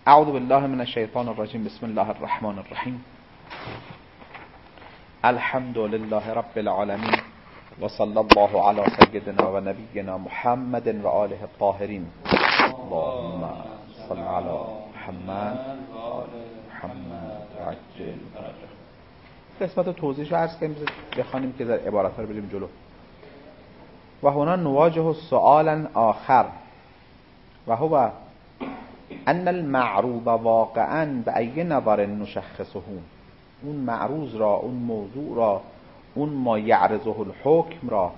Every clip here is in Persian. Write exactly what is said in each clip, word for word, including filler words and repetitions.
اعوذ بالله من الشیطان الرجیم. بسم الله الرحمن الرحیم. الحمد لله رب العالمین و صلی الله علی سیدنا و نبینا محمد و آله الطاهرین. اللهم صل علی محمد و آل محمد عجل. قسمت توضیحش عرض کنیم بخوانیم که در عبارات رو بریم جلو. و هنا نواجه سؤالا آخر و هو ان المعروض واقعا به ای نظر نشخصه. اون معروض را، اون موضوع را، اون ما یعرضه الحکم را،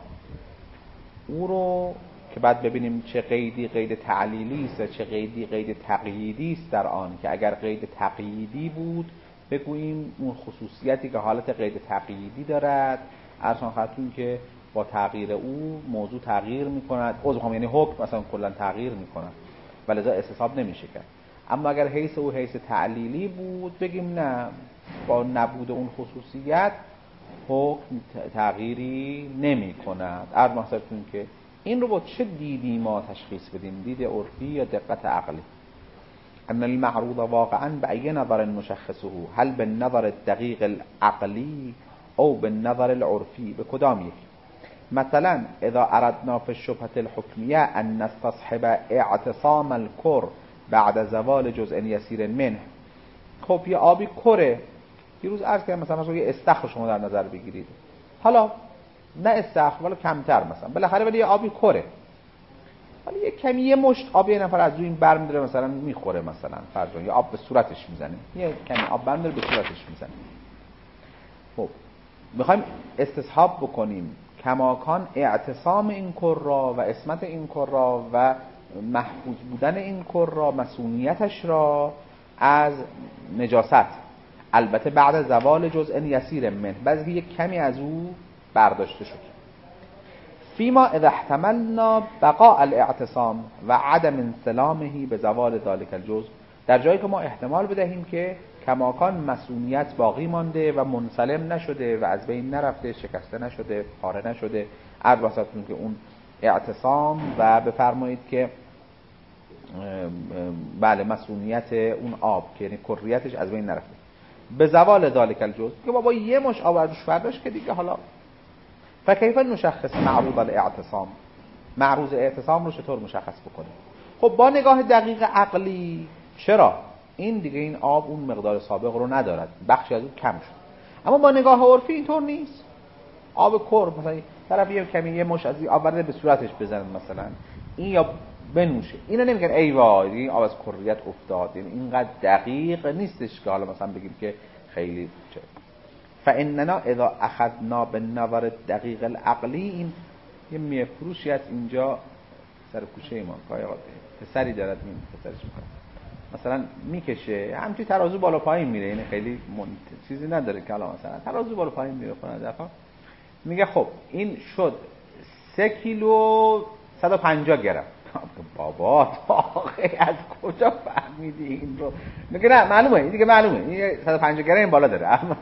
او رو که بعد ببینیم چه قیدی قید تعلیلی است، چه قیدی قید تقییدی است در آن، که اگر قید تقییدی بود بگوییم اون خصوصیتی که حالت قید تقییدی دارد ارسان خطون که با تغییر او موضوع تغییر میکند، عذر یعنی حکم مثلا کلا تغییر میکند و لذا استصحاب نمیشه کرد. اما اگر حیث او حیث تعلیلی بود بگیم نه، با نبود اون خصوصیت حکم تغییری نمی کند. عرض محضرتون که این رو با چه دیدی ما تشخیص بدیم؟ دید عرفی یا دقت عقلی؟ ان المعروض واقعا به ای نظر نشخصه، هل به نظر دقیق العقلی او به نظر العرفی؟ به کدام یک؟ مثلا اذا اردنا في الشبهة الحكمية ان نستصحب اعتصام الكر بعد زوال جزء يسير منه. خب یه آبی کره، دیروز عرض کردم مثلا مثلا یه استخر شما در نظر بگیرید، حالا نه استخر ولی کمتر مثلا بالاخره ولی یه آبی کره، ولی یه کمی یه مشت آب یه نفر از روی این برمی‌داره مثلا میخوره، مثلا فرضاً یه آب به صورتش میزنه، یه کمی آب برمی‌داره به صورتش میزنه. خب میخوایم استصحاب بکنیم کماکان اعتصام این کر را و اسمت این کر را و محفوظ بودن این کر را، مسئولیتش را از نجاست، البته بعد زوال جزء یسیر من، بعضی یک کمی از او برداشته شد. فیما اذا احتملنا بقاء الاعتصام و عدم انسلامه به زوال ذلك الجزء، در جایی که ما احتمال بدهیم که کماکان مسئولیت باقی مانده و منسلم نشده و از بین نرفته، شکسته نشده، پاره نشده، عرض واسطون که اون اعتصام و بفرمایید که بله مسئولیت اون آب که یعنی کریتش از بین نرفته به زوال ذالک الجزء، که بابا یه مش آب ازش برداشت که دیگه حالا. فکیف نشخص معروض الاعتصام؟ معروض اعتصام رو چطور مشخص بکنیم؟ خب با نگاه دقیق عقلی چرا؟ این دیگه این آب اون مقدار سابق رو ندارد، بخشی از اون کم شد. اما با نگاه عرفی اینطور نیست. آب کر مثلا طرف یه کمی یه مش از این آب برده به صورتش بزنه مثلا، این یا بنوشه، اینو نمیگن ای وای این آب از کریت افتاد، یعنی اینقدر دقیق نیستش که حالا مثلا بگیم که خیلی چه. فاننا اذا اخذنا بالنظر دقیق العقلی، این یه میفروشی از اینجا سر کوچه ایمان پای آقا پسری دارد می پسرش میکنه مثلا میکشه همچین ترازو بالا پایین میره، یعنی خیلی من... چیزی نداره که حالا مثلا ترازو بالا پایین میره خونه دفعه میگه خب این شد سه کیلو صد و پنجاه گرم. بابا آخه از کجا فهمیدی این رو؟ میگه نه معلومه، این دیگه معلومه این صد و پنجاه گرم این بالا داره. اما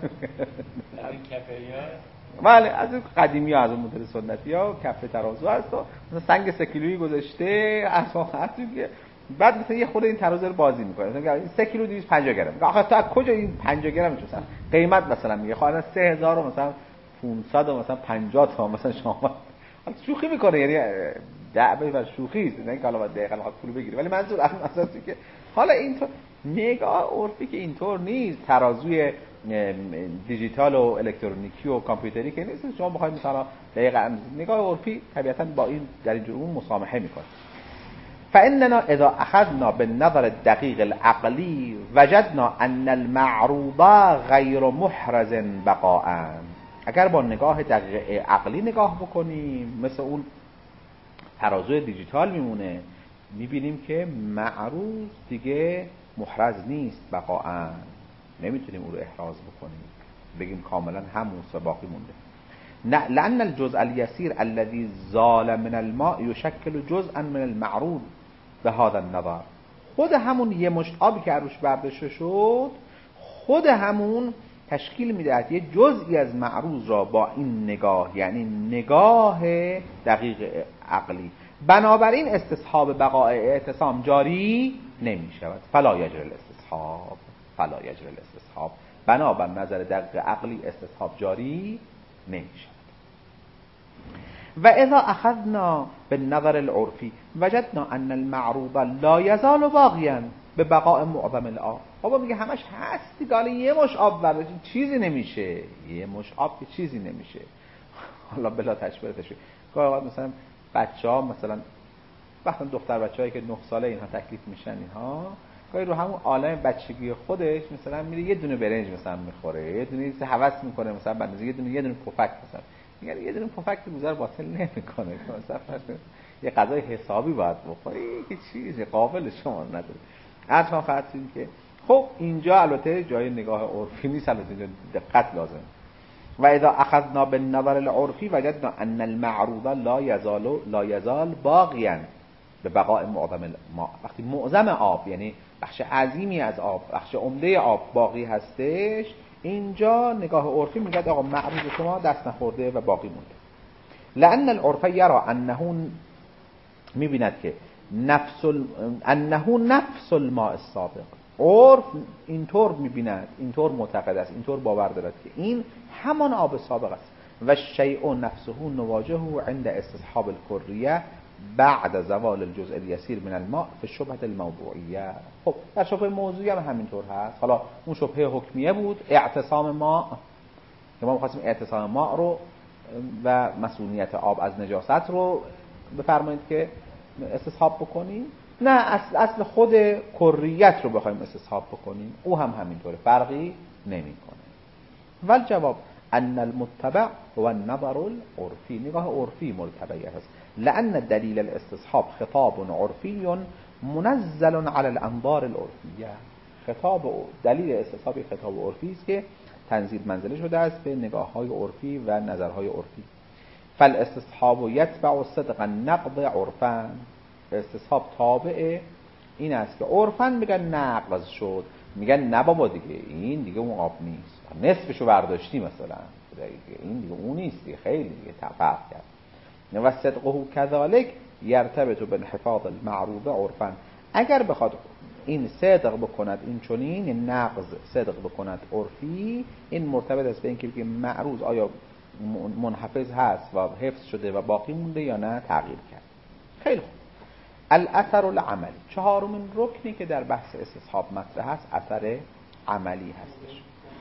بله از قدیمی ها، از اون مدل سنتی ها کفه ترازو هست و مثلا سنگ سه کیلویی گذاشته اصلا که بعد مثلا یه خود این ترازو رو بازی میکنه، مثلا این سه کیلو دویست و پنجاه گرم. آخه تو از کجا این پنجاه گرم مثلا قیمت مثلا میگه خواهد سه هزار و مثلا پانصد و مثلا پنجاه تا مثلا شما شوخی میکنه، یعنی دعوی و شوخی است، نه اینکه حالا دقیقاً خود پول بگیری، ولی منظور اصلا که حالا اینطور نگاه عرفی که اینطور نیست، ترازوی دیجیتال و الکترونیکی و کامپیوتری که نیست شما بخواید مثلا دقیقاً، نگاه عرفی طبیعتاً با این در این جور مسامحه میکنه. فاننا اذا اخذنا بالنظر الدقيق العقلي وجدنا ان المعروض غیر محرز بقاء، اگر با نگاه دقیق عقلی نگاه بکنیم مثل اون ترازوی دیجیتال میمونه، میبینیم که معروض دیگه محرز نیست بقاء، نمیتونیم اون رو احراز بکنیم بگیم کاملا همون باقی مونده. نه، لان الجزء اليسير الذي زال من الماء يشكل جزءا من المعروض به هذا النظر. خود همون یه مشت آبی که روش برداشته شد خود همون تشکیل میدهد یه جزئی از معروض را با این نگاه، یعنی نگاه دقیق عقلی، بنابراین استصحاب بقاء اعتصام جاری نمی شود. فلا یجری الاستصحاب فلا یجری الاستصحاب بنابر نظر دقیق عقلی استصحاب جاری نمی شود. و اذا اخذنا بالنظر العرفی وجدنا ان المعروض لا یزال باقیا به بقاء معظم الآب. بابا میگه همش هست دیگه، حالا یه مش آب ورد چیزی نمیشه، یه مش آب که چیزی نمیشه. حالا بلا تشبیه تشبیه گاهی اوقات مثلا بچه‌ها مثلا وقتی دختر بچه‌هایی که نه ساله اینها تکلیف میشن اینها گاهی رو همون عالم بچگی خودش مثلا میره یه دونه برنج مثلا میخوره، یه دونه چیز هوس میکنه، مثلا بعد یه دونه یه دونه پفک مثلا میگه یه دونه پفک گذر باطل نمیکنه، مثلا یه غذای حسابی باید بخوری که چیزی قابل شما نداره. حتما فرضیم که خب اینجا البته جای نگاه عرفی نیست، البته اینجا دقت لازم. و اذا اخذنا بالنظر العرفی وجدنا ان المعروض لا یزال لا یزال باقیا به بقاء معظم الماء. وقتی معظم آب یعنی بخش عظیمی از آب، بخش عمده آب باقی هستش، اینجا نگاه عرفی میگه آقا معروض شما دست نخورده و باقی مونده. لان العرف یرا انه میبیند که نفس ال... انه نفس الماء السابق. عرف اینطور میبیند، اینطور معتقد است، اینطور باور دارد که این همان آب سابق است. و شیء نفسه نواجهه عند استصحاب الكرية بعد زوال الجزء اليسير من الماء في الشبهة الموضوعية. خب در شبهه موضوعی هم همینطور هست. حالا اون شبهه حکمیه بود، اعتصام ماء که ما می‌خواستیم اعتصام ماء رو و مسئولیت آب از نجاست رو بفرمایید که استصحاب بکنیم. نه، اصل اصل خود کریت رو بخوایم استصحاب بکنیم او هم همینطوره، فرقی نمیکنه. ول جواب ان المتبع هو النظر العرفی، نگاه عرفی متبع هست. لان دلیل الاستصحاب خطاب عرفی منزل على الانظار العرفیه. خطاب دلیل استصحاب خطاب عرفی است که تنزیل منزله شده است به نگاه‌های عرفی و نظرهای عرفی. فالاستصحاب یتبع صدق النقض عرفا. استصحاب تابع این است که عرفاً میگن نقض شد، میگن نه بابا دیگه این دیگه اون آب نیست، نصفشو برداشتی مثلا دیگه این دیگه اون نیست دیگه، خیلی دیگه فرق کرد. و صدقه كذلك يرتبط بالحفاظ المعروض عرفاً. اگر بخواد این صدق بکند این چنین نقض صدق بکند عرفی، این مرتبط است به اینکه بگیم معروض آیا منحفظ هست و حفظ شده و باقی مونده یا نه تغییر کرد. خیلی خوب. الاثر العملی، چهارمین رکنی که در بحث استصحاب مطرح است اثر عملی هستش.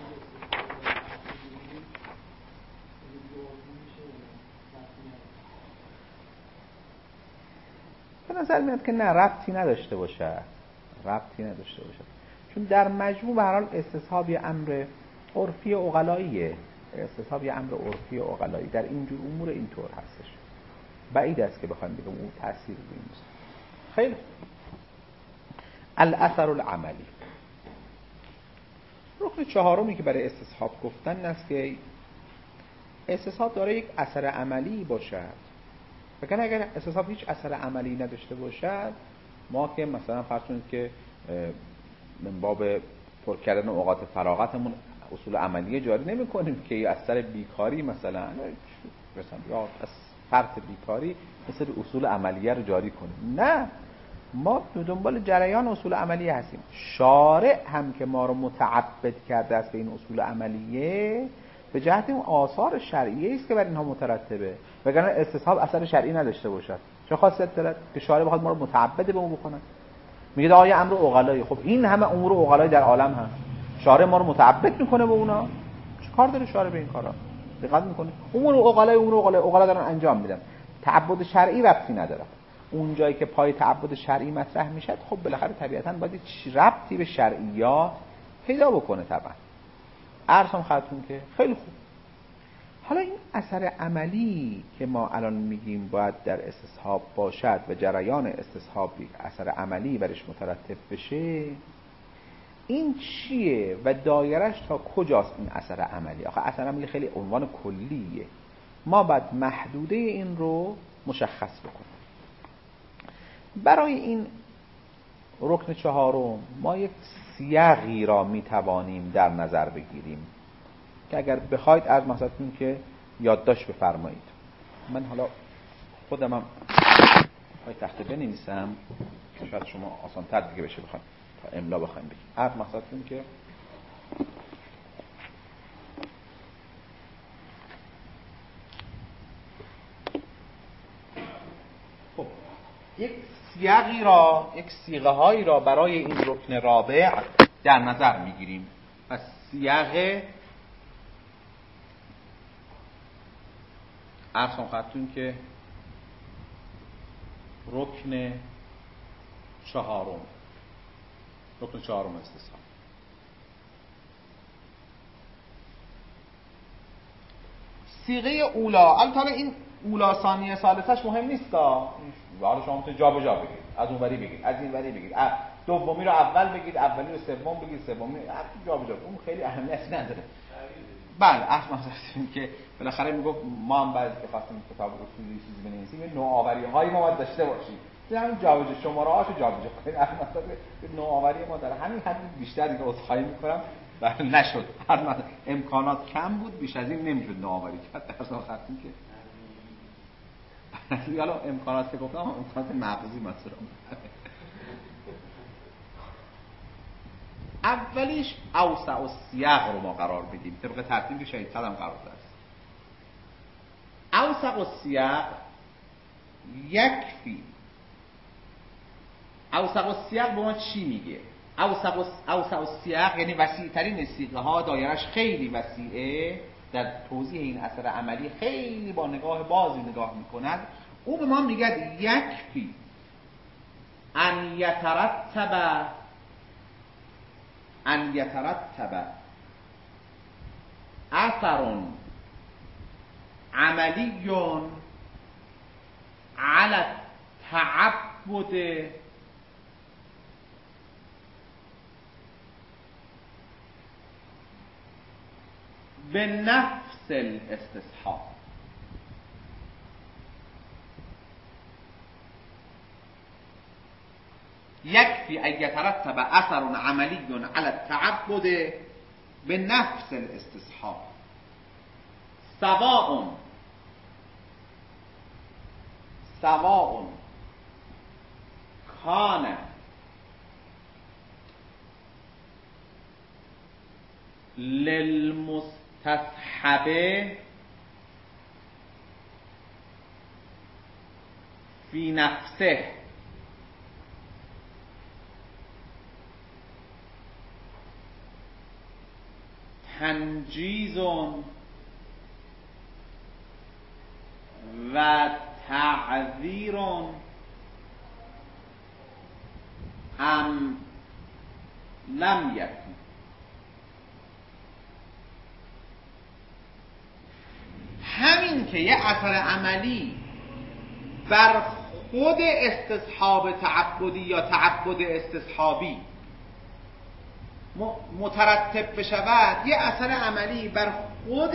به نظر میاد که نه، ربطی نداشته باشه، ربطی نداشته باشه، چون در مجموع به هر حال استصحاب یه امر عرفی و عقلاییه. استصحاب یه امر عرفی و عقلایی در اینجور امور اینطور هستش. بعید است که بخوایم بگم اون تأثیر بگیم. خیلی الاثر العملی، رکن چهارمی که برای استصحاب گفتن است که استصحاب داره یک اثر عملی باشد. فکر اگر استصحاب هیچ اثر عملی نداشته باشد، ما که مثلا فرض کنید که من باب پر کردن اوقات فراغتمون اصول عملیه جاری نمی کنیم که یه اثر بیکاری مثلا مثلا یا از فرط بیکاری مثل اصول عملیه رو جاری کنیم. نه، ما دنبال جریان اصول عملیه هستیم. شارع هم که ما رو متعبد کرده است به این اصول عملیه به جهت اون آثار شرعیه است که بر اینها مترتبه، وگرنه استصحاب اثر شرعی نداشته باشد. چه خاصیت دارد که شارع بخواد ما رو متعبد به اون بکنه؟ میگه آیا امر عقلایی. خب این همه امور عقلایی در عالم هست، شارع ما رو متعبد میکنه به اونا؟ چه کار داره شارع به این کارا؟ دقت میکنه امور عقلایی امور عقلایی عقلا دارن انجام میدن، تعبد شرعی ربطی نداره. اون جایی که پای تعبد شرعی مطرح میشه خب بالاخره طبیعتاً باید ربطی به شرعیات پیدا بکنه. طبعا عرضم خدمتتون که خیلی خوب. حالا این اثر عملی که ما الان میگیم باید در استصحاب باشد و جریان استصحاب اثر عملی برش مترتب بشه، این چیه و دایرش تا کجاست این اثر عملی؟ آخه اثر عملی خیلی عنوان کلیه، ما باید محدوده این رو مشخص بکنیم. برای این رکن چهارم ما یک سیاقی را میتوانیم در نظر بگیریم که اگر بخواید از مثلا که یادداشت بفرمایید. من حالا خودم هم های تخته بنویسم که شاید شما آسان تر دیگه بشه بخوایم تا املا بخوایم بگیم. عرض مقصدتون که خب یک سیاقی را، یک صیغه هایی را برای این رکن رابع در نظر میگیریم. پس سیاق عرض خدمتتون که رکن چهارم رکن چهارم استثناء. صیغه اولا، البته این اولا ثانیه ثالثش مهم نیست، حالا شما میتونید جا به جا بگید، از اون وری بگید، از این وری بگید، دومی رو اول بگید، اولی رو سوم بگید، سومی جا به جا، اون خیلی اهمیتی نداره. بله، اصلا مثلا که بالاخره میگفت ما هم بعد که خواستیم کتاب اصولی چیزی بنویسیم یه نوآوری‌هایی ما باید داشته باشیم. همین جابجا شماره‌هاشو جابجا کنید. مثلا نوآوری ما در همین حد بیشتر دیگه عذرخواهی می‌کنم و نشد. هر امکانات کم بود، بیش از این نمیشد نوآوری کرد. در اصل خاطر که حالا امکانات که گفتم امکانات مغزی مثلا. اولیش اوسع السیاق رو ما قرار بدیم طبق ترتیبی که شهید صدم قرار داد. اوسع السیاق یکفی. اوسع السیاق به ما چی میگه؟ اوسع اوسع السیاق یعنی وسیع ترین صیغه ها، دایرش خیلی وسیعه، در توضیح این اثر عملی خیلی با نگاه بازی نگاه میکند. او به ما میگه یکفی ان یترتب ان یترتب اثر عملی علی التعبد به نفس الاستصحاب. یکفی ان یترتب اثر عملی علی التعبد به نفس الاستصحاب سواء سواء کان للمستصحب فی نفسه تنجیز و تعذیر ام لم یکن. همین که یه اثر عملی بر خود استصحاب تعبدی یا تعبد استصحابی مترتب بشود، یه اثر عملی بر خود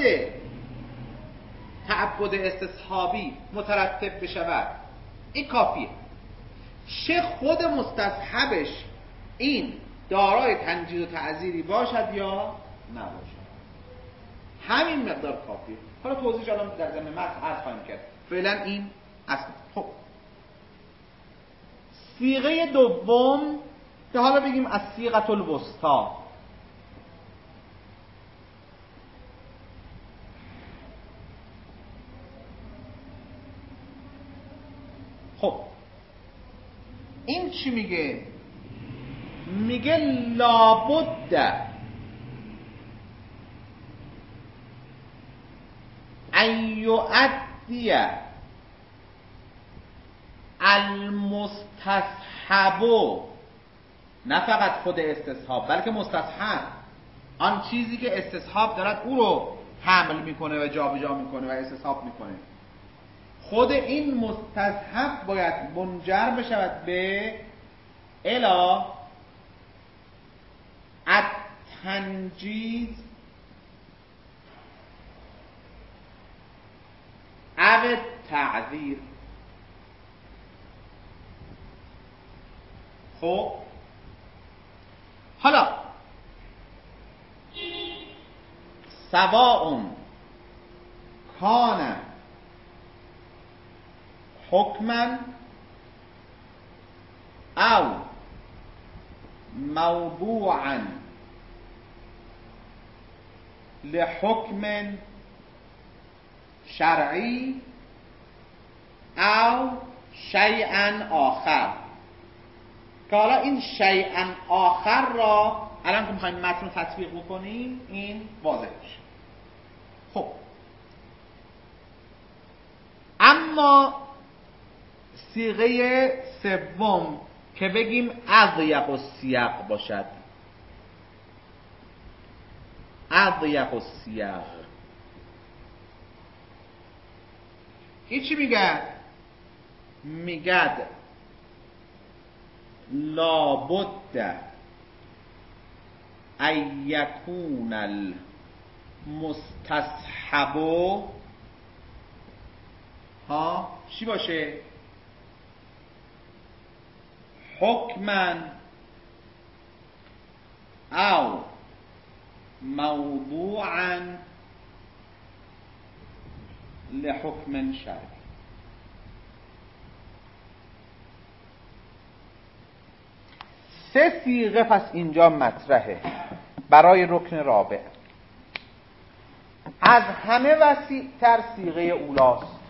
تعبد استصحابی مترتب بشود، این کافیه. چه خود مستصحبش این دارای تنجیز و تعذیری باشد یا نباشد، همین مقدار کافیه. حالا توضیح الان در ضمن متن عرض خواهیم کرد. فعلا این اصل. خب صیغه دوم که حالا بگیم از صیغه الوسطی. خب این چی میگه؟ میگه لابد ان یؤدی المستصحب، نه فقط خود استصحاب بلکه مستصحب، آن چیزی که استصحاب دارد او رو حمل میکنه و جابجا میکنه و استصحاب میکنه، خود این مستصحب باید منجر بشود به الی التنجیز او تعذیر. خب حالا سواء کان حکما او موضوعا لحکم شرعی او شیئا آخر، که حالا این شیئا آخر را الان که میخوایم متن رو تطبیق بکنیم این واضح میشه. خب اما صیغه سوم که بگیم اضیق السیاق باشد، اضیق السیاق این چی میگه؟ میگد لابد ان یکون المستصحب ها چی باشه؟ حکما او موضوعا لحکم شرعی. سه صیغه پس اینجا مطرحه برای رکن رابع. از همه وسیع‌تر صیغه اولاست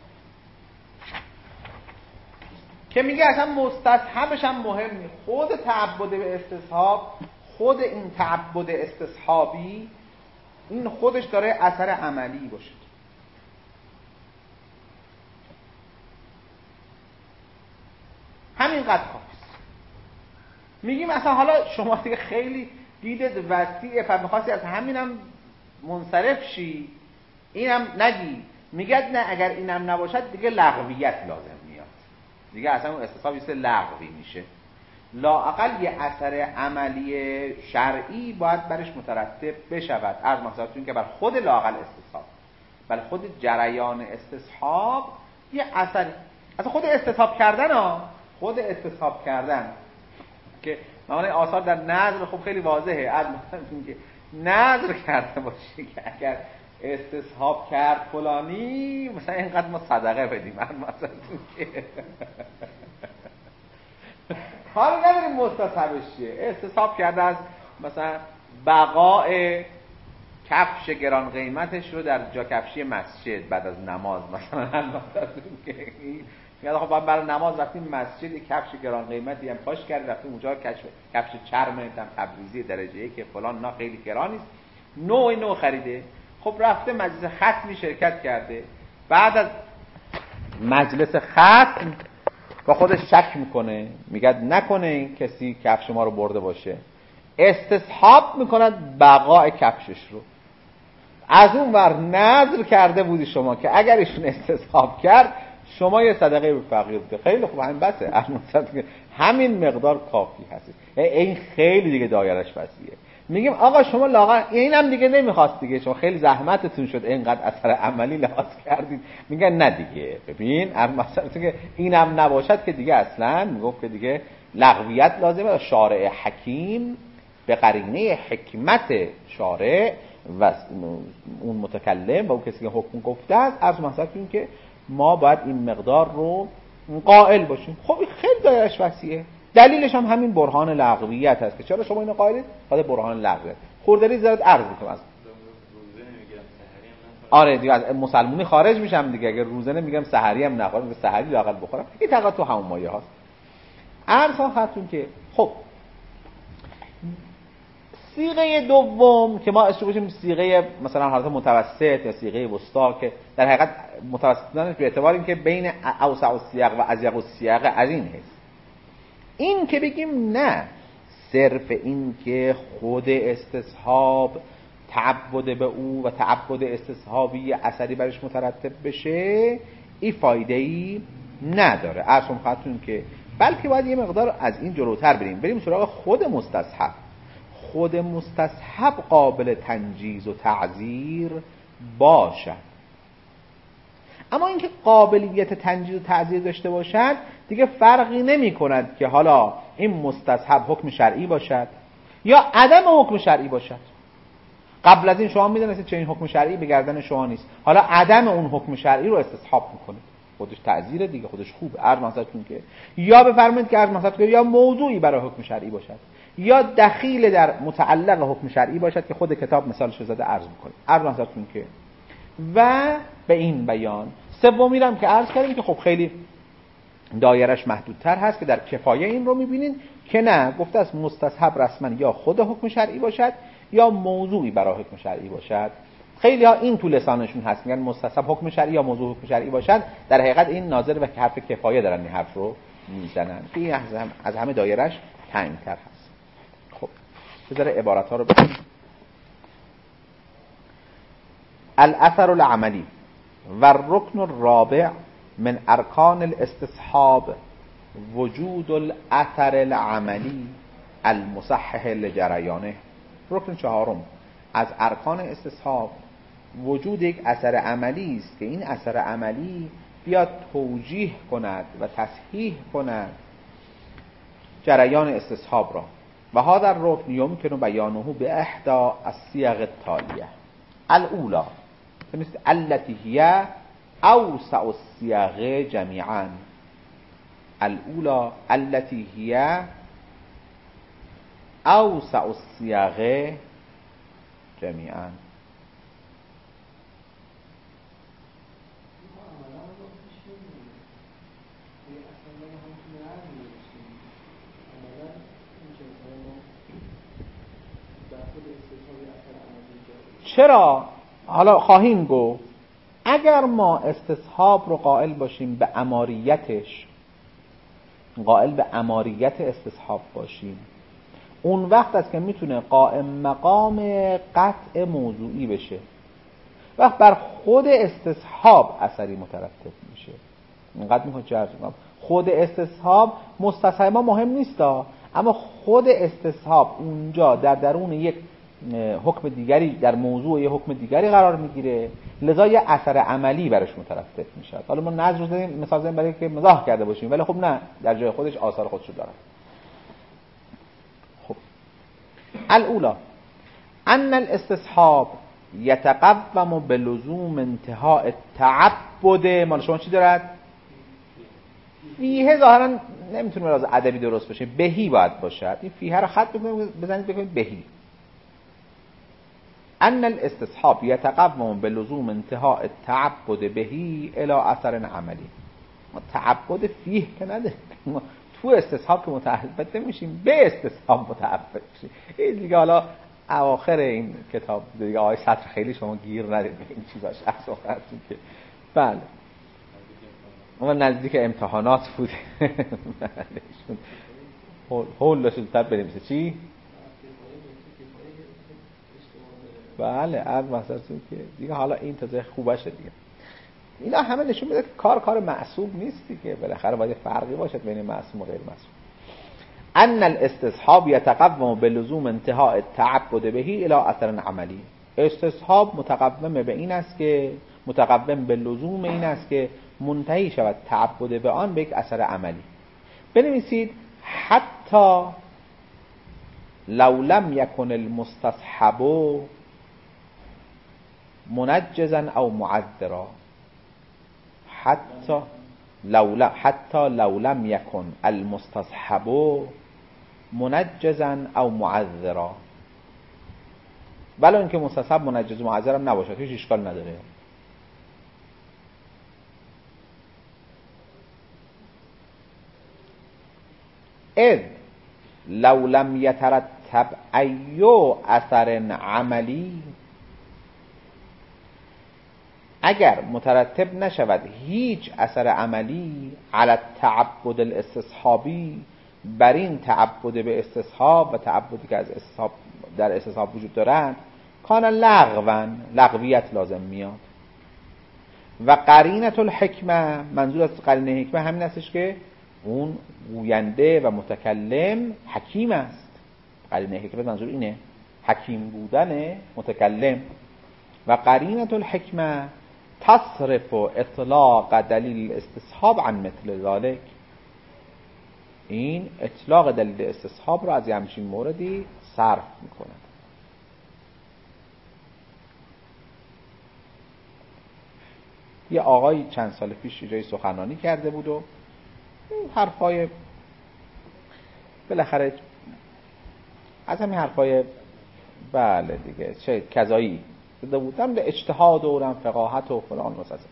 که میگه اصلا مستصحبش هم مهم نیست. خود تعبد به استصحاب، خود این تعبد استصحابی این خودش داره اثر عملی باشه. همینقدر کافیست. میگیم مثلا حالا شما دیگه خیلی دیدت وسیعه، پس میخواستی از همینم منصرف شی اینم نگی. میگد نه، اگر اینم نباشد دیگه لغویت لازم میاد، دیگه اصلا اون استصحاب یه لغوی میشه. لااقل یه اثر عملی شرعی باید برش مترتب بشود. عرض مثلا که بر خود لااقل استصحاب، بر خود جریان استصحاب یه اثر، اصلا خود استصحاب کردن ها، خود استصحاب کردن که معنی آثار در نظر خب خیلی واضحه. عرض مثلا که نظر کرده باشی که اگر استصحاب کرد فلانی مثلا اینقدر ما صدقه بدیم، مثلا که حالا نداریم مستصحبش چیه. استصحاب کرده از مثلا بقای کفش گران قیمتش رو در جا کفشی مسجد بعد از نماز، مثلا مثلا که میاد خب برای نماز رفتیم مسجد کفش گران قیمتی هم پاش کرد، رفتیم اونجا کفش کفش چرم هم تبریزی درجه یک که فلان اینا خیلی گران است، نوع نوع خریده. خب رفته مجلس ختمی شرکت کرده، بعد از مجلس ختم با خودش شک میکنه، میگه نکنه کسی کفش ما رو برده باشه، استصحاب میکند بقای کفشش رو. از اون ور نظر کرده بودی شما که اگر ایشون استصحاب کرد شما یه صدقه به فقیر بده. خیلی خوب، همین بسه، همین مقدار کافی هست. این خیلی دیگه دایرش وسیعه. میگیم آقا شما لاغر اینم دیگه نمیخواست دیگه، شما خیلی زحمتتون شد اینقدر اثر عملی لحاظ کردید. میگن نه دیگه، ببین مثلا که اینم نباشد که دیگه اصلا میگفت که دیگه لغویت لازمه. شارع حکیم به قرینه حکمت شارع و اون متکلم و اون کسی که حکم گفته است، عرض مثلا که ما باید این مقدار رو قائل باشیم. خب خیلی دایرش وسیعه. دلیلش هم همین برهان لغویت هست که چرا شما اینو قائلید؟ خود برهان لغویت. خوردری زرد عرض میکنم از آره دیگه از مسلمونی خارج میشم دیگه. اگر روزه نمیگم سحری هم نخورم، سحری لااقل بخورم. این تقاطع تو همون مایه هاست. عرض خدمتتون که خب صیغه دوم که ما اسمش باشیم صیغه مثلا حالت متوسط یا صیغه وسطا، که در حقیقت متوسط بودنش به اعتبار اینکه بین اوسع السیاق و اضیق السیاق از این هست. این که بگیم نه، صرف این که خود استصحاب تعبد به او و تعبد استصحابی اثری برش مترتب بشه این فایده ای نداره. اصلا خاطرون که بلکه باید یه مقدار از این جلوتر بریم بریم سراغ خود مستصحب. خود مستصحب قابل تنجیز و تعذیر باشد. اما اینکه قابلیت تنجیز و تعذیر داشته باشد دیگه فرقی نمی کند که حالا این مستصحب حکم شرعی باشد یا عدم حکم شرعی باشد. قبل از این شما میدونستید چه این حکم شرعی به گردن شما نیست، حالا عدم اون حکم شرعی رو استصحاب میکنید. خودش تعزیره دیگه، خودش خوبه. عرض نظرتون که یا بفرمایید که عرض نظرتون که یا موضوعی برای حکم شرعی باشد یا دخیل در متعلق حکم شرعی باشد که خود کتاب مثالش زده عرض می‌کنه. عرض نظرتون که و به این بیان سومی هم که عرض کردیم که خب خیلی دایرش محدودتر هست که در کفایه این رو می‌بینین که نه گفته است مستصحب رسما یا خود حکم شرعی باشد یا موضوعی برای حکم شرعی باشد. خیلی ها این تو لسانشون هست میگن مستصحب حکم شرعی یا موضوع حکم شرعی باشد، در حقیقت این ناظر به حرف کفایه دارن این حرف رو میزنن که این از همه دایرش تنگ‌تر هست. خب بذاره عبارت ها رو بخونیم. الاثر العملی و الرکن الرابع من ارکان الاستصحاب وجود الاثر العملی المصحح لجریانه. رکن چهارم از ارکان استصحاب وجود یک اثر عملی است که این اثر عملی بیاد توجیه کند و تصحیح کند جریان استصحاب را. و ها در رکن یمکن بیانه به احدا الصیغ التالیه. الاولا مثل التي هي اوسع الصیغ جمیعا. الاولا التي هي اوسع الصیغ جمیعا. چرا؟ حالا خواهیم گفت اگر ما استصحاب رو قائل باشیم به اماریتش، قائل به اماریت استصحاب باشیم، اون وقت است که میتونه قائم مقام قطع موضوعی بشه. وقت بر خود استصحاب اثری مترتب میشه. اینقدر میخواد جرز کنم خود استصحاب مستصحبا مهم نیستا، اما خود استصحاب اونجا در درون یک حکم دیگری، در موضوع یک حکم دیگری قرار میگیره، لذا یه اثر عملی برش مترتب میشه. حالا ما نظر رو زدیم مثال زدیم برای که مزاح کرده باشیم، ولی خب نه، در جای خودش آثار خودشو داره. خب الاولا ان الاستصحاب یتقوم بلزوم انتهاء التعبد. مال شما چی دارد؟ فیه ظاهرا نمیتونه راز ادبی درست باشه، بهی باید باشد. این فیه رو خط بزنید بکنید بهی. ان الاستصحاب یتقوم بلزوم انتهاء التعبد بهی الی اثر عملی. ما تعبد فیه که نده، ما تو استصحاب که متعبد نمیشیم، به استصحاب متعبد میشیم. این دیگه حالا اواخر این کتاب دیگه آیه سطر خیلی شما گیر ندید به این چیزاش اصلا که بله اون نزدیک امتحانات بود. هول داشتون تب بنویسه چی؟ بله عرض مثلا که دیگه حالا این تازه خوبشه دیگه. اینا همه نشون میده که کار کار معصوم نیستی، که بالاخره باید فرقی باشد بین معصوم و غیر معصوم. ان الاستصحاب یتقوم بلزوم انتهاء التعبد بهی الی اثر عملی. استصحاب متقوم به این است که متقوم به لزوم این است که منتهی شود تعبد به آن به یک اثر عملی. بنویسید حتی لو لم یکن المستصحب منجزا او معذرا. حتی لو حتی لو لم یکن المستصحب منجزا او معذرا. ولی اینکه مستصحب منجز و معذر هم نباشه هیچ اشکال نداره. اذ لو لم یترتب ایو اثر عملی، اگر مترتب نشود هیچ اثر عملی علی التعبد الاستصحابی، بر این تعبد به استصحاب و تعبدی که از استصحاب در استصحاب وجود دارند، کان لغوا لغویت لازم میاد. و قرینه الحکمه، منظور از قرینه حکمه همین استش که اون گوینده و متکلم حکیم است. قرینه حکمت منظور اینه، حکیم بودن متکلم. و قرینه الحکمه تصرف اطلاق دلیل استصحاب عن مثل ذلك. این اطلاق دلیل استصحاب رو از همچین موردی صرف میکنه. یه آقای چند سال پیش جای سخنرانی کرده بود و حرفای بالاخره از همین حرفای بله دیگه چه کذایی داده بودم به اجتهاد و رم فقاهت و فلان و سازه.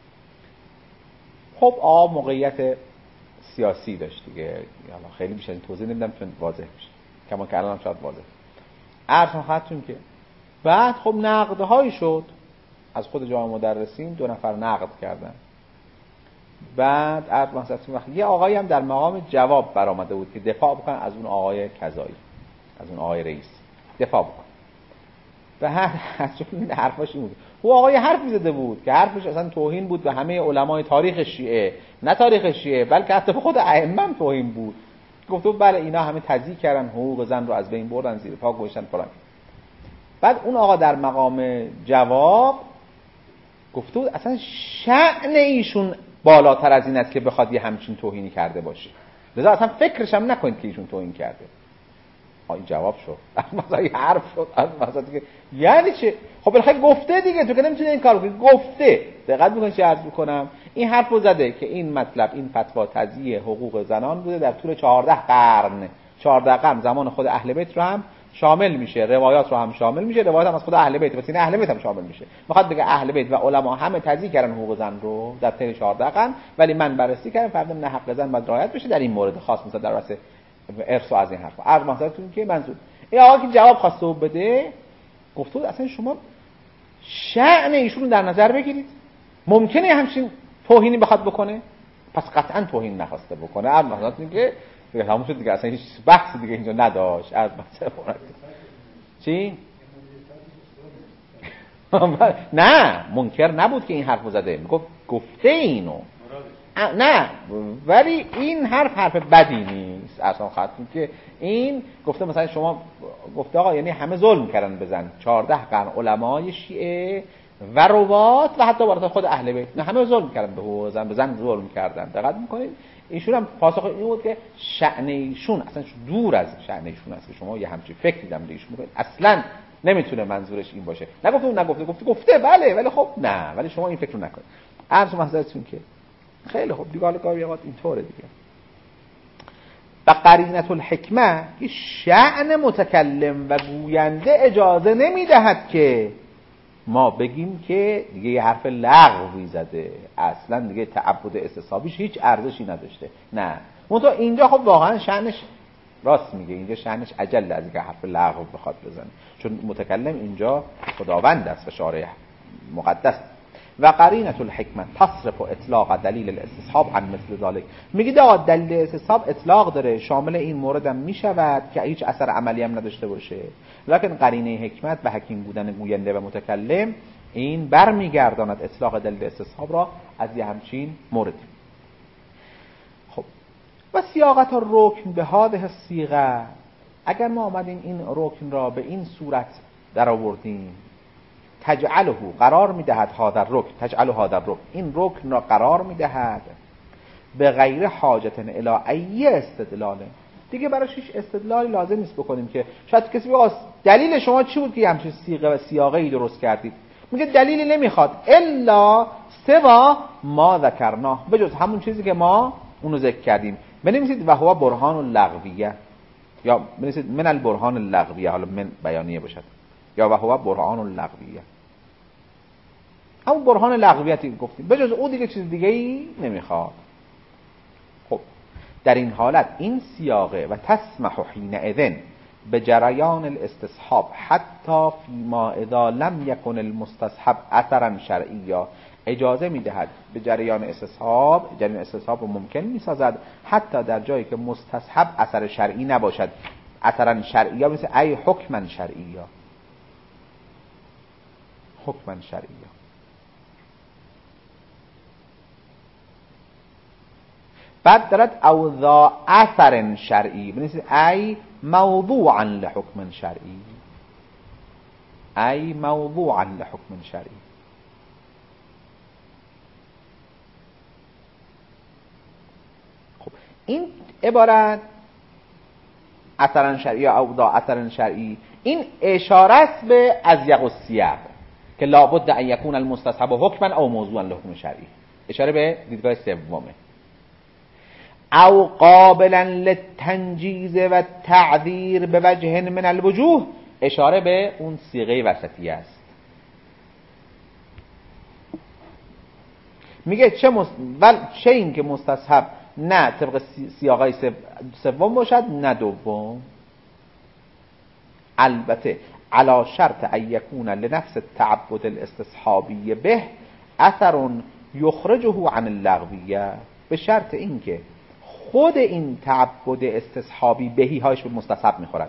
خب آقا موقعیت سیاسی داشت دیگه، خیلی بیشتر توضیح نمیدم چون واضح میشه، کما که الان شاید واضح. عرض خدمتتون که بعد خب نقدهایی شد از خود جامعه مدرسین، دو نفر نقد کردن. بعد عرض خدمتتون وقت یه آقایی هم در مقام جواب برآمده بود که دفاع بکنه از اون آقای کذایی، از اون آقای رئیس دفاع بکنه. و هر چون حرفاش این بود، او آقای حرفی زده بود که حرفش اصلا توهین بود به همه علمای تاریخ شیعه، نه تاریخ شیعه بلکه حتی به خود ائمه هم توهین بود. گفت بله اینا همه تضییع کردن، حقوق زن رو از بین بردن، زیر پا گذاشتن فلان. بعد اون آقا در مقام جواب گفت اصلا شأن ایشون بالاتر از این است که بخواد یه همچین توهینی کرده باشه، لذا اصلا فکرش هم نکنید که ایشون توهین کرده. این جواب شد، مثلا این حرف شد، مثلا دیگه یعنی چه؟ خب بالاخره گفته دیگه، تو که نمیتونی این کارو کنی، گفته. دقت میکنید چه عرض میکنم؟ این حرفو زده که این مطلب، این فتوا تضییع حقوق زنان بوده در طول چهارده قرن. چهارده قرن زمان خود اهل بیت رو هم شامل میشه، روایات رو هم شامل میشه، روایات هم از خود اهل بیت، واسه اهل بیت هم شامل میشه. میخواد بگه اهل بیت و علما همه تضییع کردن حقوق زن رو در طول چهارده قرن، ولی من بررسی کردم فهمیدم نه حق زن باید رعایت بشه در این مورد خاص، مثلا در واسه ارث و از این حرفا. عرض محضرتون که منظور این آقا که جواب خواسته بده گفت اصلا شما شأن ایشون رو در نظر بگیرید، ممکنه همچین توهینی بخواد بکنه؟ پس قطعا توهین نخواسته بکنه. عرض محضرتون که دیگه تموم شد دیگه، اصلا هیچ بحثی دیگه اینجا نداشت. عرض محضرتون چی؟ نه منکر نبود که این حرفو زده، میگفت گفته اینو نه، ولی این حرف حرف بدی نیست اصلا. خاطر که این گفته مثلا شما گفته آقا یعنی همه ظلم کردن بزن، چهارده قرن علمای شیعه و روات و حتی بالاتر خود اهل بیت نه همه ظلم کردن به حقوق زن، به زن ظلم کردن. دقت میکنید ایشون هم پاسخ این بود که شأن ایشون اصلا دور از شأن ایشون است که شما یه همچین فکری دم ایشون میکنید، اصلا نمیتونه منظورش این باشه. نگفته اون نگفته، گفته گفته بله ولی خب نه، ولی شما این فکر رو نکنید. عرض محضرتون که خیلی خوب دیگه، حالا کاری اوقات اینطوره دیگه. و قرینه الحکمه که شأن متکلم و گوینده اجازه نمیدهد که ما بگیم که دیگه یه حرف لغوی زده، اصلا دیگه تعبد استصحابیش هیچ ارزشی نداشته. نه منتها اینجا خب واقعا شأنش راست میگه، اینجا شأنش اجل از اینکه حرف لغو بخواد بزنه، چون متکلم اینجا خداوند است و شارع مقدس. و قرینه الحکمه تصرف و اطلاق دلیل الاستصحاب عن مثل ذلك، میگه آقا دلیل استصحاب اطلاق داره، شامل این مورد هم میشود که هیچ اثر عملی هم نداشته باشه، لکن قرینه حکمت و حکیم بودن گوینده و متکلم این برمیگرداند اطلاق دلیل استصحاب را از یه همچین موردی. خب و سیاقت الرکن به هذه الصیغه، اگر ما آمدیم این رکن را به این صورت در آوردیم، تجعله قرار میدهد هذا الرکن، تجعله هذا الرکن این رکن را قرار میدهد به غیر حاجت الی ای استدلال، دیگه براش هیچ استدلالی لازم نیست بکنیم که شاید کسی بگه دلیل شما چی بود که همچین صیغه و سیاقه ای درست کردید. میگه دلیلی نمیخواد الا سوا ما ذکرناه، بجز همون چیزی که ما اونو ذکر کردیم. بنویسید و هو برهان اللغویه، یا بنویسید من البرهان اللغویه، حالا من بیانیه باشد، یا و هو برهان اللغویه، همون برهان لغویتی گفتیم، بجز او دیگه چیز دیگه ای نمیخواد. خب در این حالت این سیاقه و تسمح حینئذ به جریان الاستصحاب حتی فیما اذا لم یکن المستصحب اثرا شرعیا، اجازه میدهد به جریان استصحاب، جریان استصحاب رو ممکن میسازد حتی در جایی که مستصحب اثر شرعی نباشد. اثرا شرعیا مثل ای حکما شرعیا، حکما شرعیا. بعد دارد او ذا اثر شرعی، بنویسید ای موضوعا لحکم شرعی، ای موضوعا لحکم شرعی. خب این عبارت اثرا شرعی او ذا اثر شرعی، این اشاره است به از یق و سیاق، که لابد ان یکون المستصحب حکما او موضوعا لحکم شرعی، اشاره به دیدگاه سومه. او قابلا للتنجیز و تعذیر به وجه من الوجوه، اشاره به اون صیغه وسطی است. میگه چه مست... ول... چه این که مستصحب نه طبق سیاقای سوم باشد نه دوم. البته علا شرط ان یکون لنفس التعبد الاستصحابی به اثر یخرجه عن اللغویه، به شرط این که خود این تعبد استصحابی بهی هایش به مستصحب میخورد.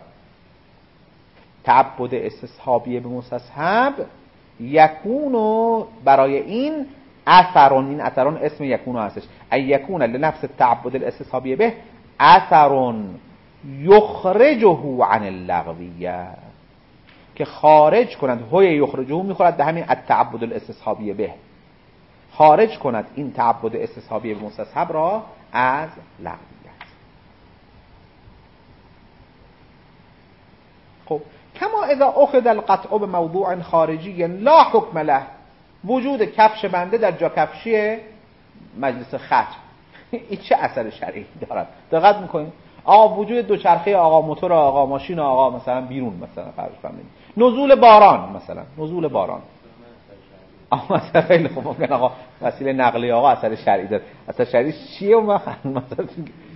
تعبد استصحابی به مستصحب یکونو برای این اثرون، این اثرون اسم یکونو هستش، ای یکون لنفس التعبد الاستصحابی به اثرون یخرجه عن اللغویه، که خارج کند، هوی یخرجه میخورد به همین التعبد الاستصحابی به، خارج کند این تعبد استصحابی به مستصحب را از لغویت. خب کما اذا اخذ القطع بموضوع خارجی لا حکم له، وجود کفش بنده در جا کفشی مجلس ختم این چه اثر شرعی دارد؟ دقت میکنید آقا وجود دوچرخه آقا موتور آقا ماشین آقا مثلا بیرون مثلا فرض کنید نزول باران، مثلا نزول باران آقا مثلا خیلی خوب ممکن آقا وسیله نقلیه آقا اثر شرعی داره، اثر شرعی چیه اون مثلا؟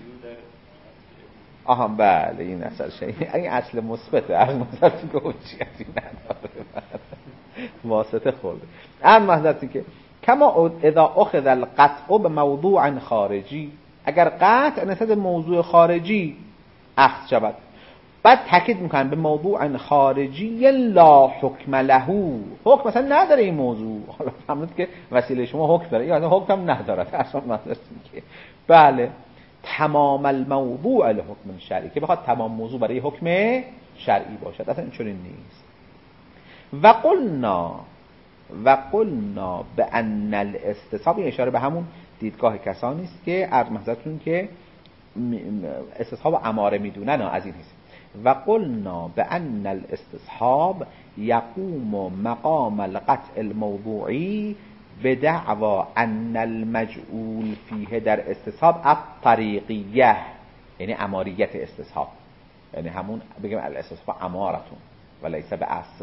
آها بله این اثر شرعی، این اصل مثبته، از مثلا تو حجیتی نداره واسطه خورده. اما حضرتی که کما اذا اخذ القطع بموضوع خارجی، اگر قطع نسبت موضوع خارجی اخذ شود، بعد تاکید میکنن به موضوع خارجی لا حکم له، حکم مثلا نداره این موضوع، حالا فهمید که وسیله شما حکم داره، یا حکم هم نداره اصلا مثلا که بله تمام الموضوع لحکم شرعی، که بخواد تمام موضوع برای حکم شرعی باشد، اصلا اینطوری نیست. و قلنا و قلنا بان الاستصحاب، اشاره به همون دیدگاه کسانی است که عرض محضرتون که استصحاب اماره میدونن، از این هست. و قلنا بان الاستصحاب یقوم مقام القطع الموضوعی بدعوا ان المجعول فیه در استصحاب الطریقیه، یعنی اماریت استصحاب، یعنی همون بگیم الاستصحاب امارتون و لیس به اصل،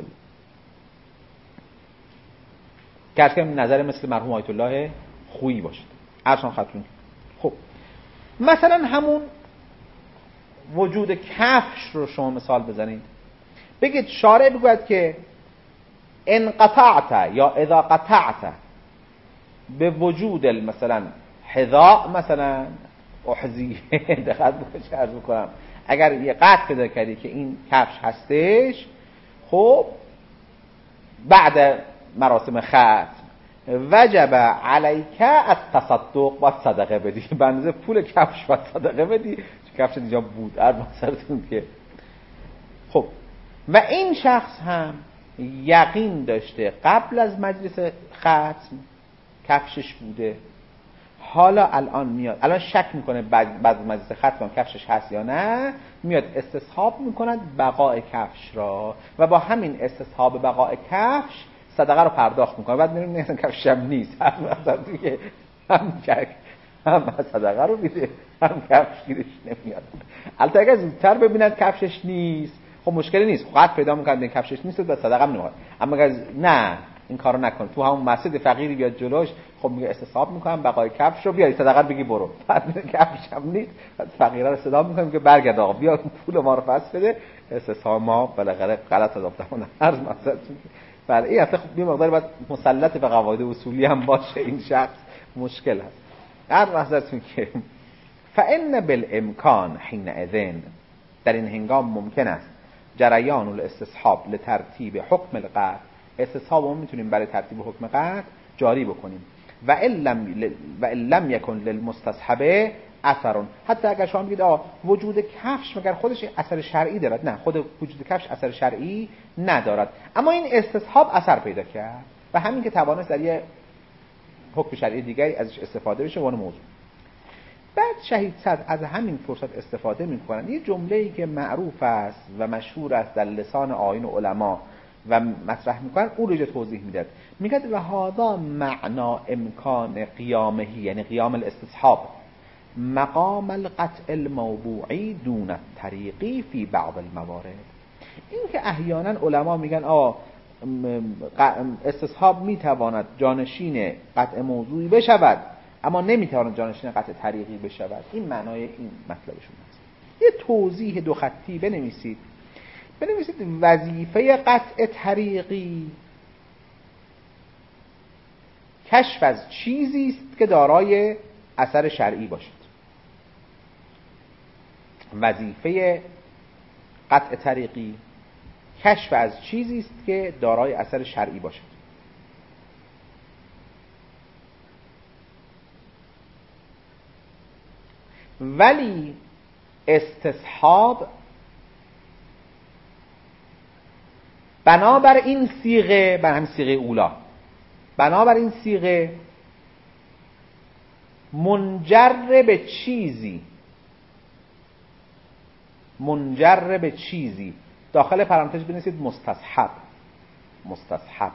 که از نظر مثل مرحوم آیت الله خویی باشد ارشان خطون. خب مثلا همون وجود کفش رو شما مثال بزنید، بگید شارع بگوید که انقطعت یا اذا قطعت به وجود مثلا حذاء مثلا احذیه، دقت بکنید عرض میکنم اگر یه قطع پیدا کردی که این کفش هستش، خب بعد مراسم ختم وجب علیک التصدق، باید صدقه بدی، به اندازه پول کفش باید صدقه بدی، کفش اینجا بود ار مثلا که خب. و این شخص هم یقین داشته قبل از مجلس ختم کفشش بوده، حالا الان میاد الان شک میکنه بعد بعد مجلس ختم کفشش هست یا نه، میاد استصحاب میکند بقای کفش را و با همین استصحاب بقای کفش صدقه رو پرداخت میکنه. بعد میریم نه کفش هم نیست، هم مثلا دیگه هم چک هم صدقه رو میده هم کفش گیرش نمیاد. البته اگه زودتر ببیند کفشش نیست خب مشکلی نیست، قطع پیدا میکنه این کفشش نیست و صدقه هم نمیاد. اما اگه نه این کارو نکن، تو همون مسجد فقیری بیاد جلوش، خب میگه استصحاب میکنم بقای کفش رو بیاری صدقه بگی برو، بعد کفش هم نیست، بعد فقیره رو صدا میکنیم که برگرد آقا بیا پول ما رو پس بده، استصحاب ما بالاخره غلط اضافتمون عرض مثلا. بله این اصلا خب یه مقدار باید مسلط به قواعد اصولی هم باشه این شخص، مشکل هست. عرض محضرتون که فإن بالامکان حینئذ، در این هنگام ممکن است جریان الاستصحاب لترتیب حکم القطع، استصحاب رو میتونیم برای ترتیب حکم قطع جاری بکنیم. و ان لم و ان لم یکن للمستصحب اثر، حتی اگر شما بگید آ وجود کفش مگر خودش اثر شرعی دارد، نه خود وجود کفش اثر شرعی ندارد، اما این استصحاب اثر پیدا کرد و همین که توانست در یه حکم شرعی دیگری ازش استفاده بشه وان موضوع. بعد شهید صد از همین فرصت استفاده میکنن، یه جمله‌ای که معروف است و مشهور است در لسان آیین علما و مطرح میکنن او رو توضیح میداد. میگه و هذا معنا امکان قیامه، یعنی قیام الاستصحاب، مقام القطع الموضوعی دون الطریقی فی بعض الموارد. این که احیانا علما میگن آه استصحاب میتواند جانشین قطع موضوعی بشود اما نمیتواند جانشین قطع طریقی بشود، این معنای این مطلبشون است. یه توضیح دو خطی بنویسید. بنویسید وظیفه قطع طریقی کشف از چیزی است که دارای اثر شرعی باشد. وظیفه قطع طریقی کشف از چیزی است که دارای اثر شرعی باشد. ولی استصحاب بنابر این صیغه، بر هم صیغه اولا، بنابر این صیغه منجر به چیزی، منجر به چیزی داخل پرانتز بنویسید مستصحب، مستصحب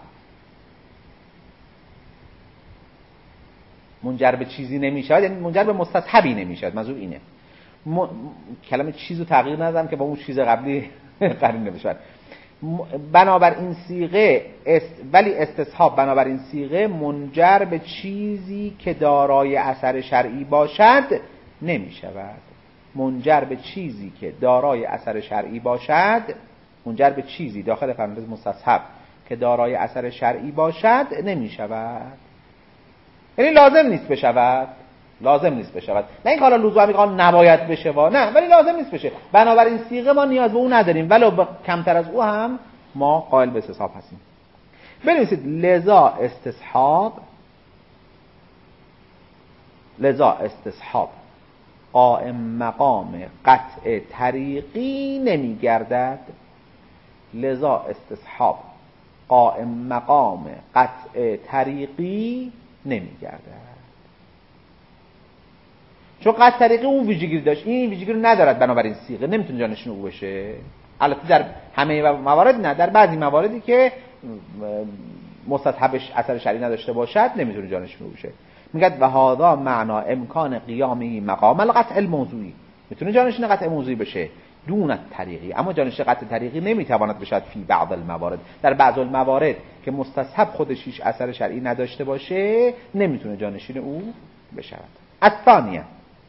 منجر به چیزی نمیشود، یعنی منجر به مستصحبی نمیشود. منظور اینه. م... کلمه چیزو تغییر ندادم که با اون چیز قبلی قرین نمیشود. بنابر این صیغه است... ولی استصحاب بنابر این صیغه منجر به چیزی که دارای اثر شرعی باشد نمیشود. منجر به چیزی که دارای اثر شرعی باشد، منجر به چیزی داخل پرانتز مستصحب که دارای اثر شرعی باشد نمیشود. یعنی لازم نیست بشود، لازم نیست بشود. نه این حالا لزوما میگن نباید بشه وا، نه، ولی لازم نیست بشه. بنابراین صیغه ما نیاز به اون نداریم، ولو کمتر از او هم ما قائل به استصحاب هستیم. بنویسید لذا استصحاب، لذا استصحاب قائم مقام قطع طریقی نمیگردد. لذا استصحاب قائم مقام قطع طریقی نمیگردد. چون قطع طریقی اون ویژگی داشت، این ویژگی رو ندارد، بنابراین صیغه نمیتونه جانشین او بشه. البته در همه موارد نه، در بعضی مواردی که مستصحبش اثر شرعی نداشته باشد نمیتونه جانشین او بشه. میگه و هذا معنا امکان قیامی مقام القطع الموضوعی، میتونه جانشین قطع موضوعی بشه دون طریقی، اما جانشین قطع طریقی نمیتواند بشد فی بعض الموارد. در بعض الموارد که مستصحب خودش هیچ اثر شرعی نداشته باشه نمیتونه جانشین او بشود. الثانیه،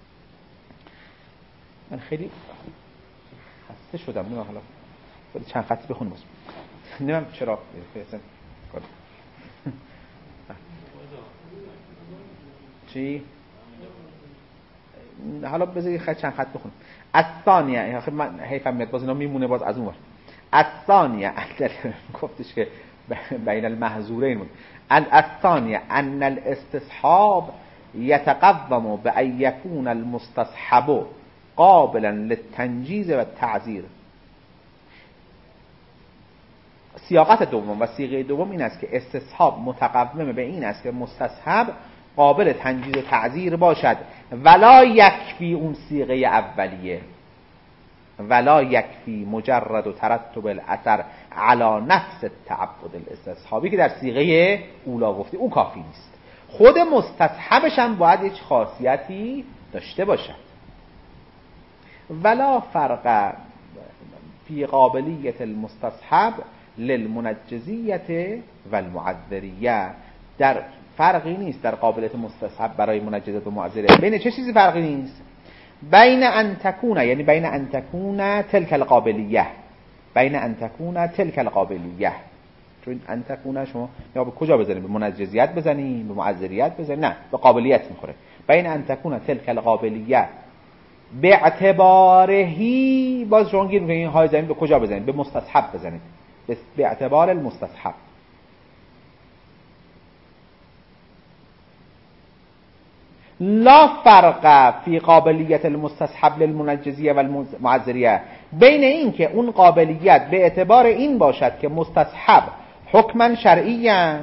من خیلی خسته شدم، نه حالا چند خط بخونم واسه نمیدونم چرا فهرستم چی حالا بذار خط چند خط بخونم. الثانیه، آخه من حیفم میاد باز اینا میمونه باز از اون ور. الثانیه گفتش که بین المحظورین بود. الثانیه ان الاستصحاب يتقوم بأن يكون المستصحب قابلا للتنجیز و التعزیر. سیاقت دوم و صیغه دوم این است که استصحاب متقوم به این است که مستصحب قابل تنجیز و تعزیر باشد، ولا یکفی اون صیغه اولیه، ولا یکفی مجرد و ترتب الاثر علی نفس التعبد الاستصحابی که در صیغه اولا گفتی، اون کافی نیست. خود مستصحبش هم باید یک خاصیتی داشته باشد. ولا فرق فی قابلیت المستصحب للمنجزیت و المعذریه. در فرقی نیست در قابلیت مستصحب برای منجزیت و معذریه. بین چه چیزی فرقی نیست؟ بین ان تکون، یعنی بین ان تکون تلک القابلیه، بین ان تکون تلک القابلیه. چون ان تکون شما یا به کجا بزنیم؟ به منجزیت بزنیم، به معذریت بزنیم؟ نه، به قابلیت میخوره. بین ان تکون تلک القابلیه به اعتبارهی، باز شما گیر میکنید این های زمین به کجا بزنید؟ به مستصحب بزنید، به اعتبار المستصحب. لا فرق فی قابلیت المستصحب للمنجزیه و المعذریه، بین این که اون قابلیت به اعتبار این باشد که مستصحب حکما شرعیه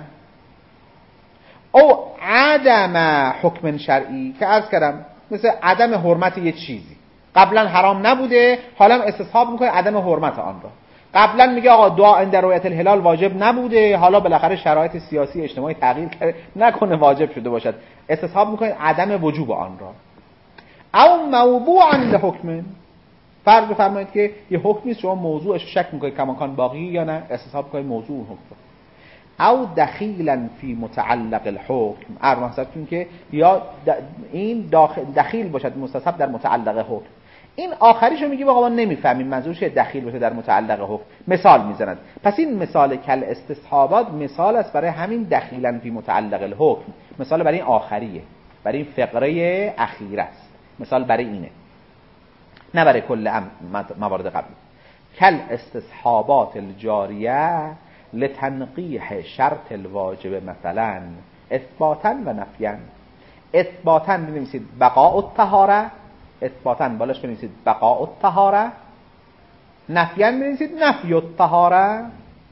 او عدم حکم شرعی، که عرض کردم مثل عدم حرمت یه چیزی قبلا حرام نبوده، حالا استصحاب میکنه عدم حرمت آن را، قبلا میگه آقا دعا عند رؤیت الهلال واجب نبوده، حالا بالاخره شرایط سیاسی اجتماعی تغییر کرده نکنه واجب شده باشد، استصحاب میکنید عدم وجوب آن را. او موضوعا لحکم، فرض بفرمایید که یه حکمی شما موضوعش شک میکنید کماکان باقی یا نه، استصحاب میکنید موضوع حکم. او دخیلا فی متعلق الحکم، ارمحصبتون که یا این داخل دخیل باشد مستصحب در متعلق حکم. این آخریشو میگه آقا ما نمیفهمیم منظورش دخیل باشه در متعلق حکم، مثال میزند. پس این مثال کل استصحابات مثال است برای همین دخیلا فی متعلق الحکم، مثال برای این آخریه، برای این فقره اخیره است، مثال برای اینه، نه برای کل موارد قبلی. کل استصحابات الجاریه لتنقیح شرط الواجب مثلا اثباتا و نفیا. اثباتا بنویسید بقاء الطهاره، اثباتا بالاش بنویسید بقاء الطهاره، نفیا بنویسید نفی الطهاره.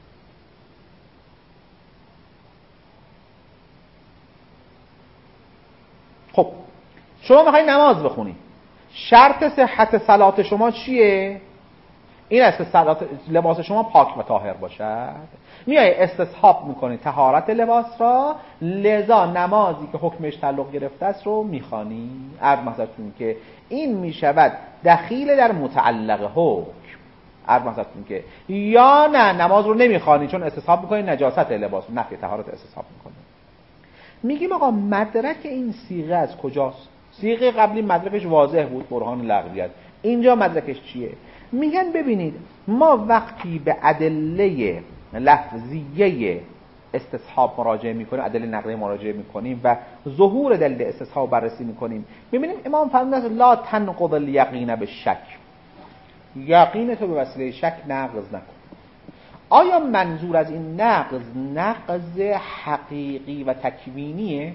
خب شما میخواید نماز بخونی، شرط صحت صلات شما چیه؟ این است که صلات لباس شما پاک و طاهر باشد. میای استصحاب میکنی طهارت لباس را، لذا نمازی که حکمش تعلق گرفته است رو میخوانی. عرض محضرتون که این میشود دخیل در متعلق حکم. عرض محضرتون که یا نه نماز رو نمیخوانی چون استصحاب میکنی نجاست لباس، نفی طهارت استصحاب میکنی. میگیم آقا مدرک این صیغه از کجاست؟ صیغه قبلی مدرکش واضح بود، برهان لغویت. اینجا مدرکش چیه؟ میگن ببینید ما وقتی به ادله لفظیه استصحاب مراجعه میکنیم، ادله نقلیه مراجعه میکنیم و ظهور دلیل استصحاب بررسی میکنیم، میبینیم امام فرموده لا تنقض الیقین بالشک، یقین تو به وسیله شک نقض نکن. آیا منظور از این نقض نقض حقیقی و تکوینیه؟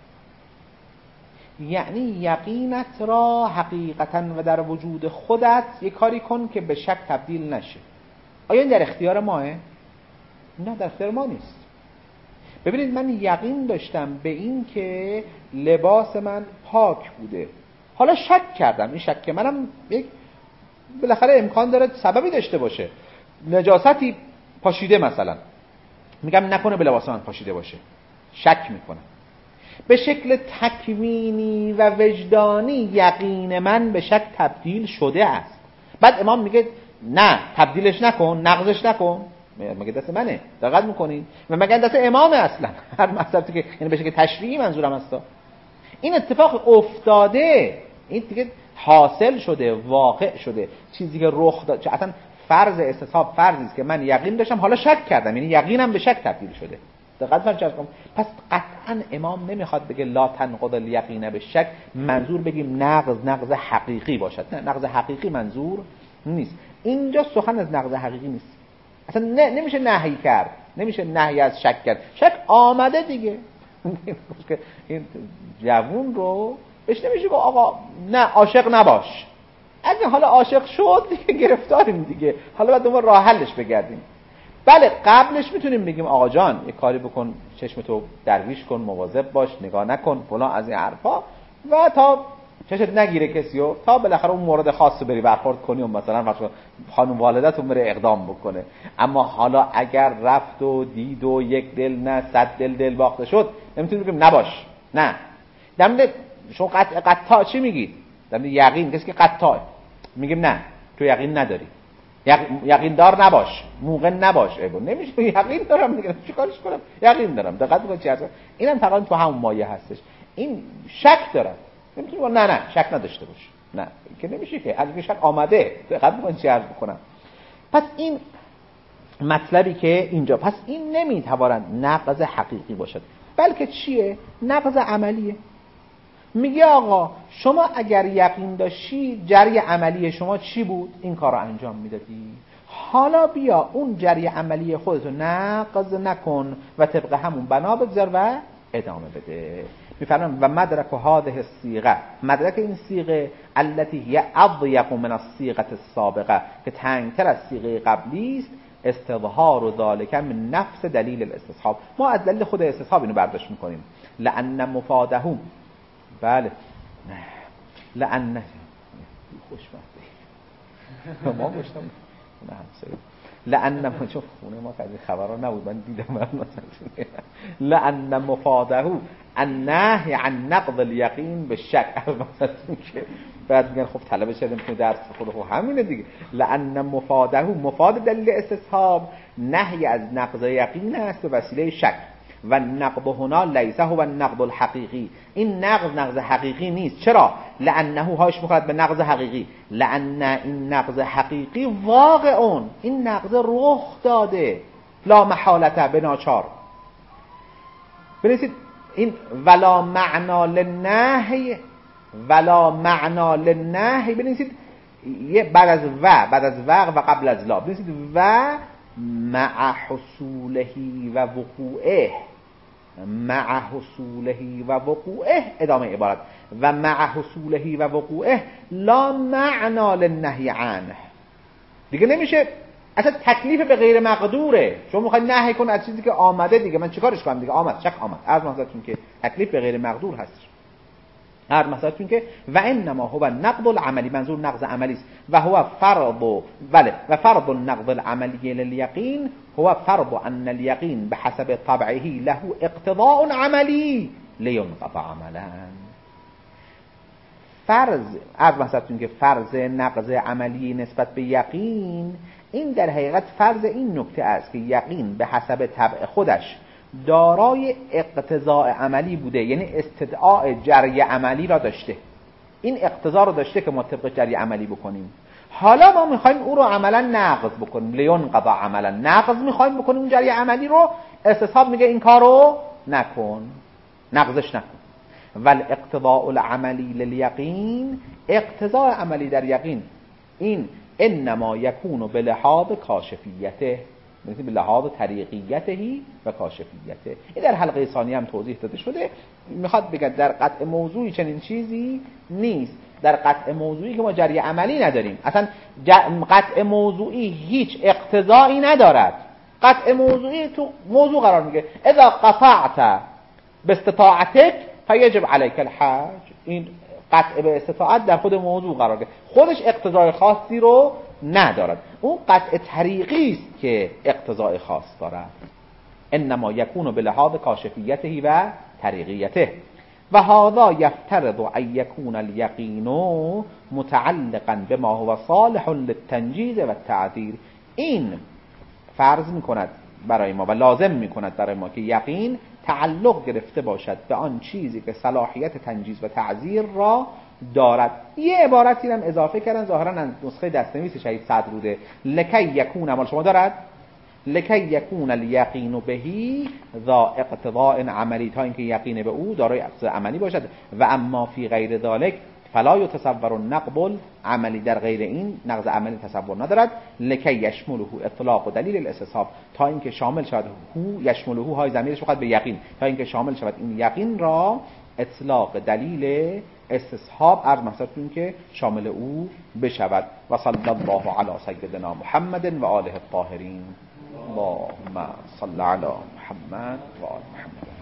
یعنی یقینت را حقیقتا و در وجود خودت یک کاری کن که به شک تبدیل نشه. آیا این در اختیار ماه؟ نه، در اختیار ما نیست. ببینید من یقین داشتم به این که لباس من پاک بوده، حالا شک کردم، این شک منم یک بالاخره امکان داره سببی داشته باشه، نجاستی پاشیده مثلا، میگم نکنه به لباس من پاشیده باشه، شک میکنم. به شکل تکوینی و وجدانی یقین من به شک تبدیل شده است. بعد امام میگه نه تبدیلش نکن، نقضش نکن. مگه دست منه؟ دقت میکنین؟ و مگه دست امامه اصلا؟ هر مذهبی که یعنی به شکل تشریعی منظورم است. این اتفاق افتاده، این دیگه حاصل شده، واقع شده، چیزی که رخ داد. اصلا فرض استصحاب فرضی است که من یقین داشتم حالا شک کردم، یعنی یقینم به شک تبدیل شده. دقت فرمایید. پس قطعا امام نمیخواد بگه لا تنقض الیقین بالشک، منظور بگیم نقض نقض حقیقی باشد. نه، نقض حقیقی منظور نیست. اینجا سخن از نقض حقیقی نیست. اصلا نه، نمیشه نهی کرد، نمیشه نهی از شک کرد. شک آمده دیگه. این جوون رو بهش نمیشه گفت آقا نه عاشق نباش. اگه حالا عاشق شد دیگه گرفتاریم دیگه، حالا بعد دوباره راه حلش بگردیم. بله قبلش میتونیم بگیم آقا جان یه کاری بکن، چشمتو درویش کن، مواظب باش، نگاه نکن فلان، از این حرفا، و تا چشت نگیره کسیو، تا بالاخره اون مورد خاص بری برخورد کنی و مثلا خانم والدتون بره اقدام بکنه. اما حالا اگر رفت و دید و یک دل نه صد دل دل باخته شد، نمیتونیم بگیم نباش. نه، در مورد شما قطع قطع چی میگید؟ در مورد یقین کسی که قطع میگیم نه تو یقین نداری، یقین دار نباش، موقع نباش. ایگو نمیشه یقین دارم دیگه چیکارش کنم؟ یقین دارم. دقت کن چی هست. اینم تقریبا تو همون مایه هستش. این شک داره، نمیتونی نه نه شک نداشته باش، نه که نمیشه که از شک آمده. دقت کن چی عرض بکنم. پس این مطلبی که اینجا، پس این نمیتواند نقض حقیقی باشد، بلکه چیه؟ نقض عملیه. میگه آقا شما اگر یقین داشتی جری عملی شما چی بود؟ این کار رو انجام میدادی. حالا بیا اون جری عملی خودتو نقض نکن و طبق همون بنا بگذار و ادامه بده. میفرمایم و مدرک هذه الصیغه، مدرک این صیغه التي هي اضيق من الصيغه السابقه، که تنگتر از صیغه قبلی است، استظهار ذلك من نفس دلیل الاستصحاب. ما از دلیل خود استصحاب اینو برداشت میکنیم. لان مفادهم، بله لان خوشبختی ما گفتم نه لأن چون خونه ما از خبرها نبود من دیدم مثلا لأن مفاده النهی عن نقض الیقین به شک مثلا که بعد میگن خب طلبه چه نمیتونه درس خود خب همینه دیگه. لأن مفاده مفاد دلیل استصحاب نهی از نقض یقین است به وسیله شک و نقض هنا لیس هو النقض الحقیقی. این نقض نقض حقیقی نیست. چرا؟ لانه هاش میخواد به نقض حقیقی. لان این نقض حقیقی واقع این نقض رخ داده لا محالته به ناچار. بنویسید این ولا معنا للنهی ولا معنا للنهی بنویسید یه بعد از و بعد از و و قبل از لا بنویسید و مع حصوله و وقوعه مع حصوله و وقوعه ادامه عبارت و مع حصوله و وقوعه لا معنا للنهی عنه. دیگه نمیشه اصلا تکلیف به غیر مقدوره. شما میخواید نهی کن از چیزی که آمده دیگه من چیکارش کنم دیگه آمد شک آمد. عرض محضرتون که تکلیف به غیر مقدور هست. عرض محضرتون که و انما هو نقض العملی منظور نقض عملی است و هو فرض بله و فرض النقض العملی لليقين هو فرض ان اليقين بحسب طبعه له اقتضاء عملی لينقض عملا. فرض عرض محضرتون که فرض نقض عملی نسبت به یقین این در حقیقت فرض این نکته است که یقین به حسب طبع خودش دارای اقتضاء عملی بوده، یعنی استدعاء جری عملی را داشته. این اقتضا رو داشته که ما طبق جری عملی بکنیم. حالا ما میخوایم او رو عملا نقض بکنیم لینقض عملا نقض میخوایم بکنیم اون جری عملی رو. استصحاب میگه این کارو نکن نقضش نکن. ول اقتضاء العملی للیقین اقتضاء عملی در یقین این انما یکون بلحاظ کاشفیته مثل به لحاظ طریقیتهی و کاشفیته. این در حلقه ثانیه هم توضیح داده شده. میخواد بگه در قطع موضوعی چنین چیزی نیست. در قطع موضوعی که ما جری عملی نداریم اصلا قطع موضوعی هیچ اقتضایی ندارد. قطع موضوعی تو موضوع قرار میگه اذا قطعت باستطاعتك فیجب علیک الحج. این قطع به استطاعت در خود موضوع قرار گرفت خودش اقتضای خاصی رو ندارد. اون قطع طریقی است که اقتضای خاص دارد. انما یکون بلحاظ کاشفیته و طریقیته و هذا یفترض ان یکون الیقین متعلقا بما هو صالح للتنجیز و التعذیر. این فرض میکند برای ما و لازم میکند برای ما که یقین تعلق گرفته باشد به آن چیزی که صلاحیت تنجیز و تعذیر را دارد. یه عبارتی هم اضافه کردن ظاهرا از نسخه دستنویس شهید صدروده لکی یکون مال شما دارد لکی یکون الیقین بهی ذا اقتضاء عملی تا اینکه یقین به او دارای اقتضاء عملی باشد و اما فی غیر ذلک فلا یتصور النقض عملی در غیر این نقض عملی تصور ندارد. لکی یشمله اطلاق و دلیل الاستصحاب تا اینکه شامل شود هو یشمله های ضمیرش بخواد به یقین تا اینکه شامل شود این یقین را اطلاق دلیل استصحاب عرض محضرتون که شامل او بشود. و صلی الله علی سیدنا محمد و آله الطاهرین. اللهم صل علی محمد و آل محمد.